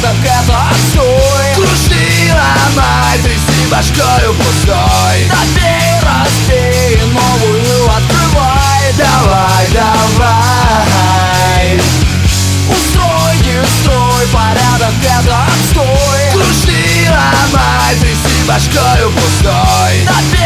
порядок — это отстой. Круши, ломай, тряси башкою пустой. Добей, разбей, новую открывай. Давай, давай. Устрой, строй, порядок — это отстой. Круши, ломай, тряси башкою пустой.